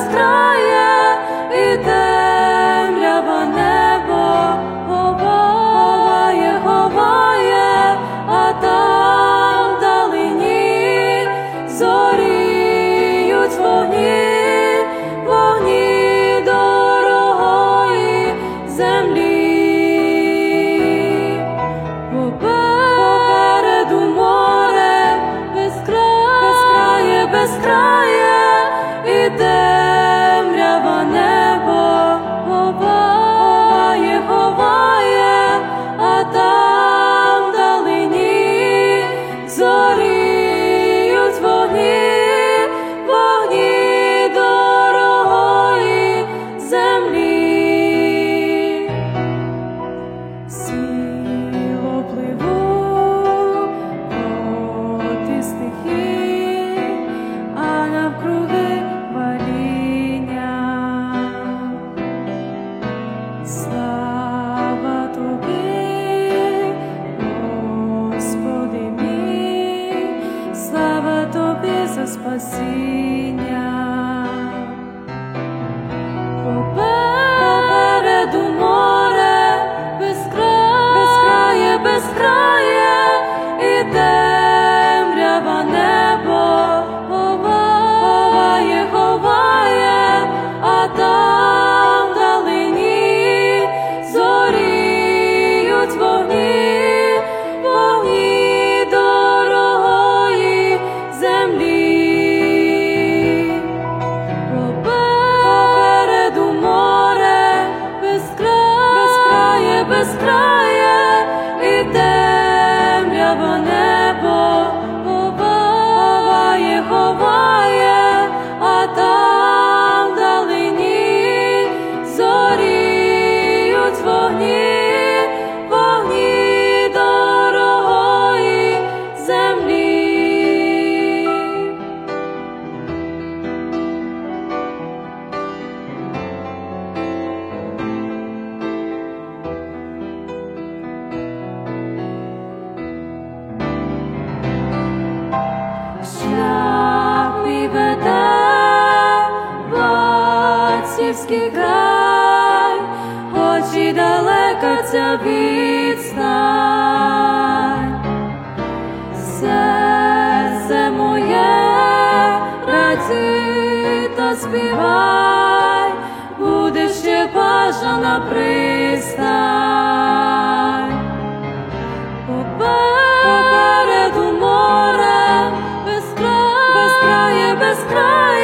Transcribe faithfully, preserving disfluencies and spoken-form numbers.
безкрає, і темрява небо ховає, ховає, а там вдалині зоріють вогні, вогні дорогої землі. Попереду море безкрає, безкрає, і темрява небо ховає, ховає, а там вдалині зоріють вогні, вогні дорогої землі. Сміло пливу проти стихій, а навкруги ваління. Слава Тобі, Господи мій, слава Тобі за спасіння. Попереду море безкрає, безкрає, і темрява небо ховає, ховає, а там вдалині зоріють вогні, вогні дорогої землі. Попереду море безкрає, безкрає, і темрява небо ховає, ховає, а там вдалині зоріють вогні, вогні дорогої землі. Шлях мій веде в отцівський край, хоч і далека ця відстань. Серце моє, раді та співай, буде ще бажана пристань. Попереду море безкрає, безкрає,